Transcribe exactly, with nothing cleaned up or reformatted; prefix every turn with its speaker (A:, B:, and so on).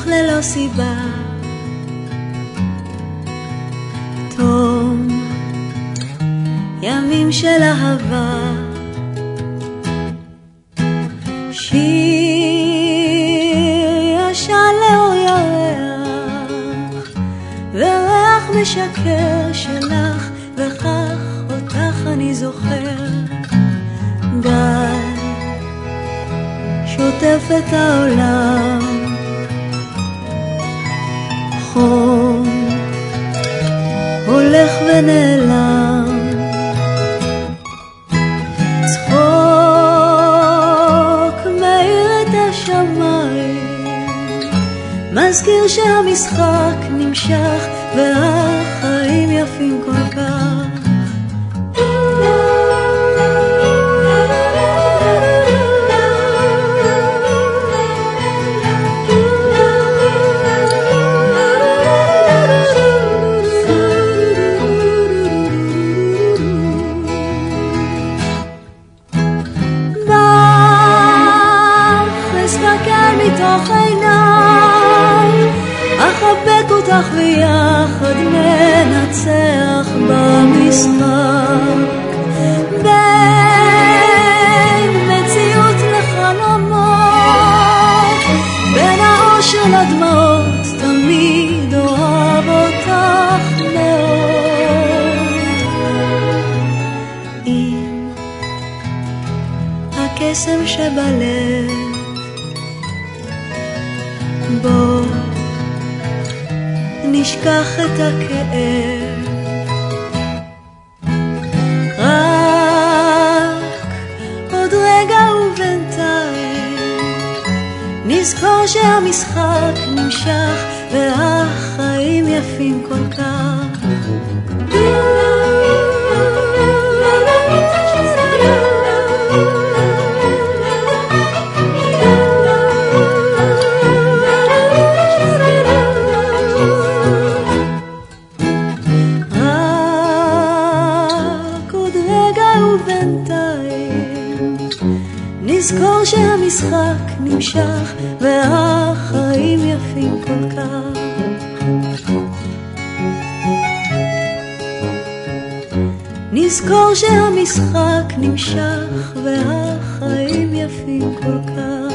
A: ללא סיבה. תום ימים של אהבה, שיר ישן לאור ירח, וריח משקר שלך, וכך אותך אני זוכר. גל שוטף את העולם, חום הולך ונעלם, צחוק מאיר את השמיים, מזכיר שהמשחק נמשך והחיים יפים כל כך. מתוך עיניי אחבק אותך ויחד מנצח במשחק, בין מציאות לחלומות, בין האושר לדמעות, תמיד אוהב אותך מאוד. עם הקסם שבלב, בוא נשכח את הכאב, רק עוד רגע ובינתיים נזכור שהמשחק נמשך והחיים יפים כל כך. נזכור שהמשחק נמשך והחיים יפים כל כך. נזכור שהמשחק נמשך והחיים יפים כל כך.